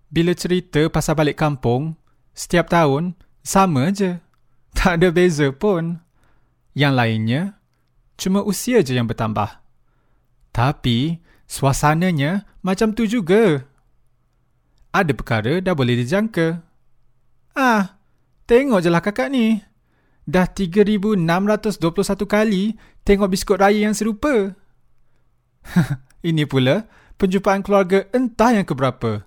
bila cerita pasal balik kampung, setiap tahun sama je. Tak ada beza pun. Yang lainnya, cuma usia je yang bertambah. Tapi, suasananya macam tu juga. Ada perkara dah boleh dijangka. Tengok je lah kakak ni. Dah 3,621 kali tengok biskut raya yang serupa. Ini pula penjumpaan keluarga entah yang keberapa.